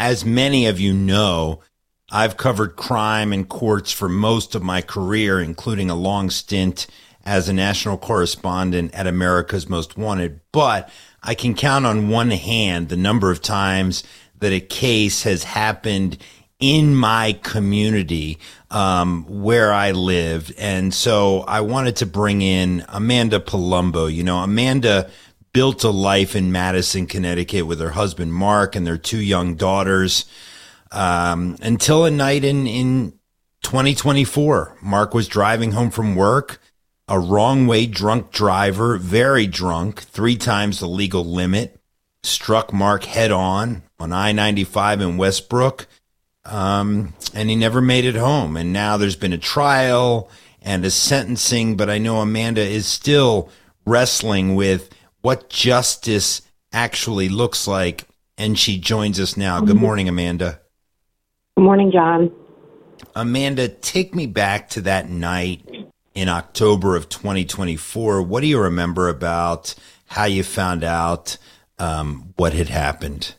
as many of you know, I've covered crime in courts for most of my career, including a long stint as a national correspondent at America's Most Wanted. But I can count on one hand the number of times that a case has happened in my community where I lived. And so I wanted to bring in Amanda Palumbo. You know, Amanda built a life in Madison, Connecticut with her husband, Mark, and their two young daughters until a night in 2024. Mark was driving home from work. A wrong way drunk driver, very drunk, 3 times the legal limit, struck Mark head on I-95 in Westbrook. And he never made it home. And now there's been a trial and a sentencing, but I know Amanda is still wrestling with what justice actually looks like. And she joins us now. Good morning, Amanda. Good morning, John. Amanda, take me back to that night in October of 2024. What do you remember about how you found out what had happened?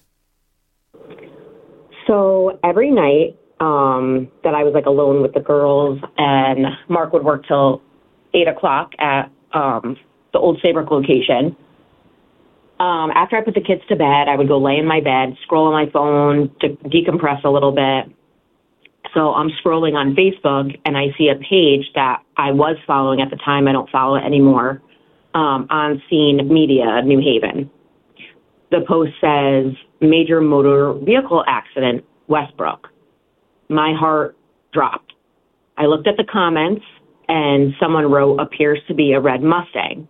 So every night that I was like alone with the girls, and Mark would work till 8 o'clock at the Old Saybrook location. After I put the kids to bed, I would go lay in my bed, scroll on my phone to decompress a little bit. So I'm scrolling on Facebook, and I see a page that I was following at the time. I don't follow it anymore. On Scene Media, New Haven. The post says, major motor vehicle accident, Westbrook. My heart dropped. I looked at the comments, and someone wrote, appears to be a red Mustang.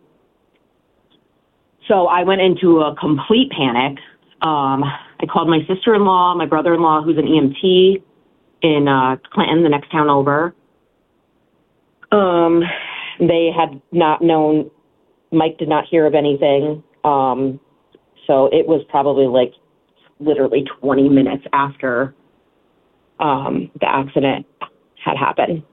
So I went into a complete panic. I called my sister-in-law, my brother-in-law, who's an EMT in Clinton, the next town over. They had not known, Mike did not hear of anything. So it was probably like literally 20 minutes after the accident had happened.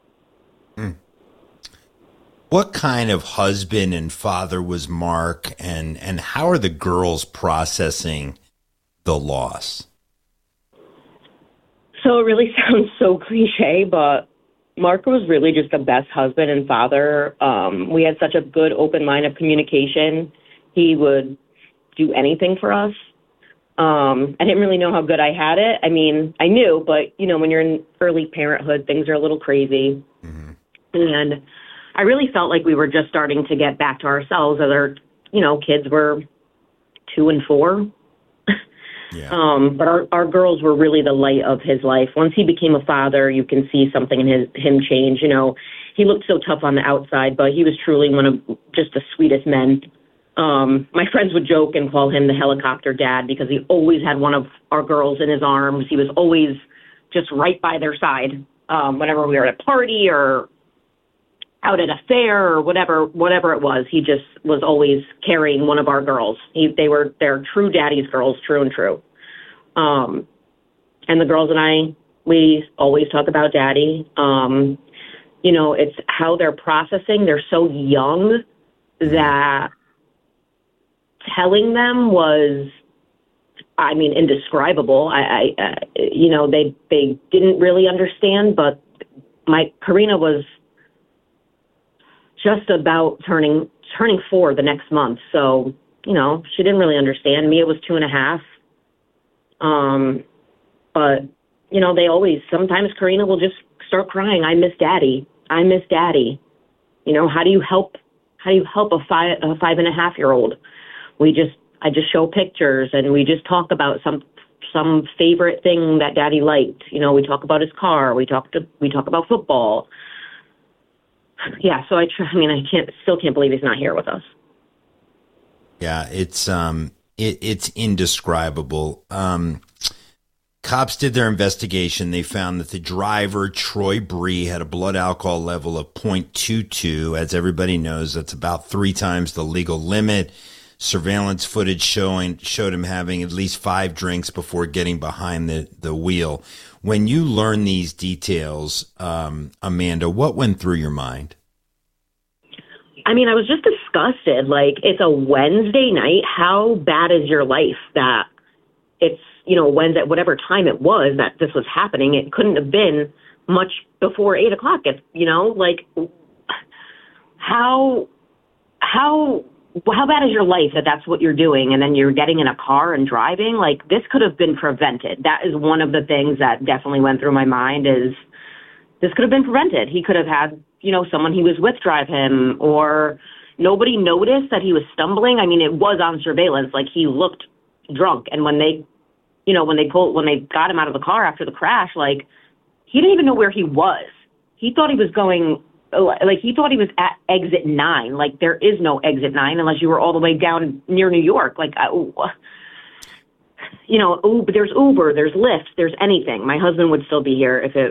What kind of husband and father was Mark, and how are the girls processing the loss? So it really sounds so cliche, but Mark was really just the best husband and father. We had such a good open line of communication. He would do anything for us. I didn't really know how good I had it. I mean, I knew, but, you know, when you're in early parenthood, things are a little crazy. Mm-hmm. And I really felt like we were just starting to get back to ourselves as our, you know, kids were 2 and 4. Yeah. But our girls were really the light of his life. Once he became a father, you can see something in him change. You know, he looked so tough on the outside, but he was truly one of just the sweetest men. My friends would joke and call him the helicopter dad because he always had one of our girls in his arms. He was always just right by their side. Whenever we were at a party or out at a fair or whatever it was, he just was always carrying one of our girls. They're true daddy's girls, true and true. And the girls and I, we always talk about daddy. You know, it's how they're processing. They're so young that telling them was, I mean, indescribable. You know, they didn't really understand, but Karina was just about turning 4 the next month. So, you know, she didn't really understand. Mia was 2.5. But, you know, sometimes Karina will just start crying. I miss daddy. I miss daddy. You know, how do you help a 5.5-year-old? I just show pictures and we just talk about some favorite thing that daddy liked. You know, we talk about his car. We talk about football. Yeah. So I still can't believe he's not here with us. Yeah. It's indescribable. Cops did their investigation. They found that the driver, Troy Bree, had a blood alcohol level of 0.22. As everybody knows, that's about 3 times the legal limit. Surveillance footage showed him having at least 5 drinks before getting behind the wheel. When you learn these details, Amanda, what went through your mind? I mean, I was just disgusted. Like, it's a Wednesday night. How bad is your life that it's Wednesday, whatever time it was that this was happening, it couldn't have been much before 8 o'clock. Like how bad is your life that that's what you're doing, and then you're getting in a car and driving? Like, this could have been prevented. That is one of the things that definitely went through my mind, is this could have been prevented. He could have had, someone he was with drive him, or nobody noticed that he was stumbling. I mean, it was on surveillance. Like, he looked drunk. And when they got him out of the car after the crash, like, he didn't even know where he was. He thought he was at exit 9. Like, there is no exit 9 unless you were all the way down near New York. Like, there's Uber, there's Lyft, there's anything. My husband would still be here if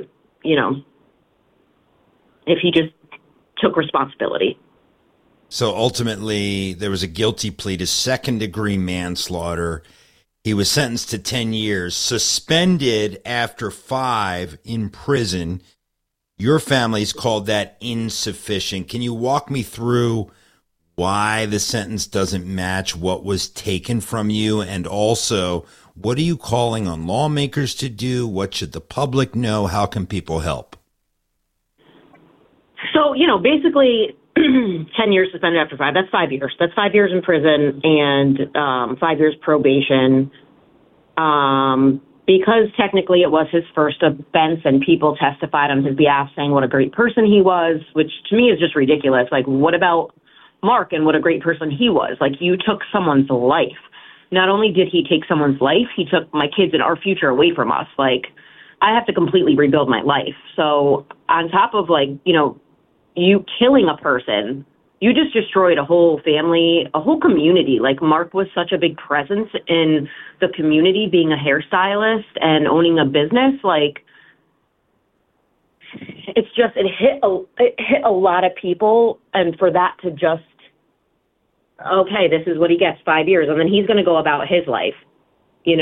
he just took responsibility. So ultimately, there was a guilty plea to second-degree manslaughter. He was sentenced to 10 years, suspended after 5 in prison. Your family's called that insufficient. Can you walk me through why the sentence doesn't match what was taken from you? And also, what are you calling on lawmakers to do? What should the public know? How can people help? So, basically 10 years suspended after 5, that's 5 years. That's 5 years in prison and 5 years probation. Because technically it was his first offense and people testified on his behalf saying what a great person he was, which to me is just ridiculous. Like, what about Mark and what a great person he was? Like, you took someone's life. Not only did he take someone's life, he took my kids and our future away from us. Like, I have to completely rebuild my life. So on top of, you killing a person, you just destroyed a whole family, a whole community. Like, Mark was such a big presence in the community, being a hairstylist and owning a business. Like, it hit a lot of people. And for that to just, okay, this is what he gets, 5 years. And then he's going to go about his life. He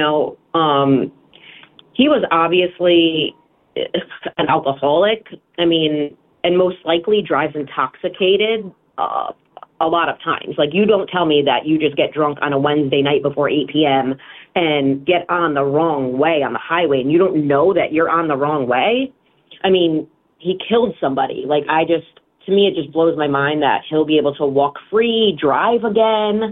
was obviously an alcoholic. I mean, and most likely drives intoxicated a lot of times. Like, you don't tell me that you just get drunk on a Wednesday night before 8 p.m. and get on the wrong way on the highway and you don't know that you're on the wrong way. I mean, he killed somebody. Like, to me, it just blows my mind that he'll be able to walk free, drive again.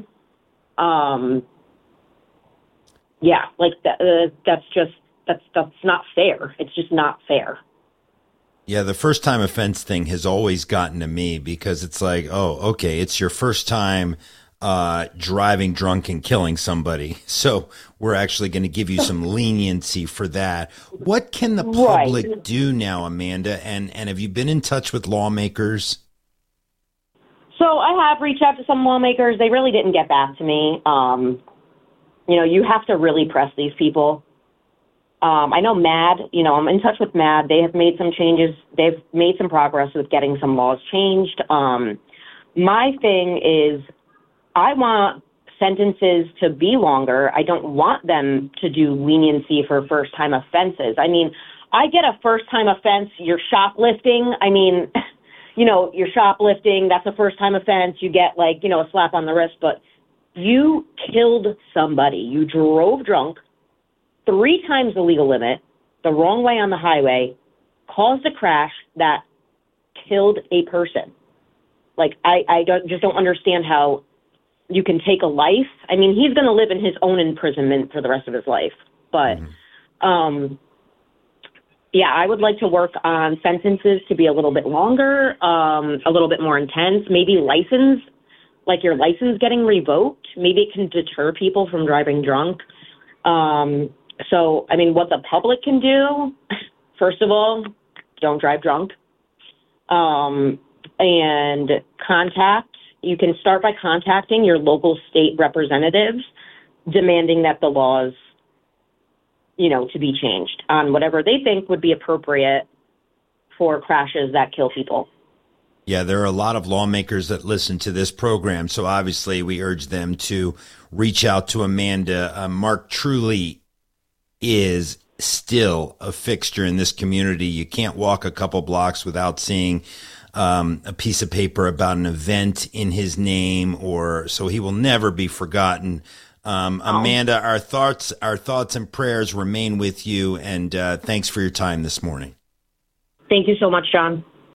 That's not fair. It's just not fair. Yeah, the first time offense thing has always gotten to me because it's like, oh, okay, it's your first time driving drunk and killing somebody. So we're actually going to give you some leniency for that. What can the public do now, Amanda? And have you been in touch with lawmakers? So I have reached out to some lawmakers. They really didn't get back to me. You have to really press these people. I know MAD, I'm in touch with MAD. They have made some changes. They've made some progress with getting some laws changed. My thing is, I want sentences to be longer. I don't want them to do leniency for first-time offenses. I mean, I get a first-time offense. You're shoplifting. I mean, you're shoplifting. That's a first-time offense. You get, a slap on the wrist. But you killed somebody. You drove drunk 3 times the legal limit, the wrong way on the highway, caused a crash that killed a person. Like, I don't understand how you can take a life. I mean, he's going to live in his own imprisonment for the rest of his life. But, I would like to work on sentences to be a little bit longer, a little bit more intense, maybe your license getting revoked. Maybe it can deter people from driving drunk. So, I mean, what the public can do, first of all, don't drive drunk. And you can start by contacting your local state representatives, demanding that the laws, to be changed on whatever they think would be appropriate for crashes that kill people. Yeah, there are a lot of lawmakers that listen to this program, so obviously we urge them to reach out to Amanda. Mark truly is still a fixture in this community. You can't walk a couple blocks without seeing a piece of paper about an event in his name, so he will never be forgotten. Amanda, our thoughts and prayers remain with you. And thanks for your time this morning. Thank you so much, John.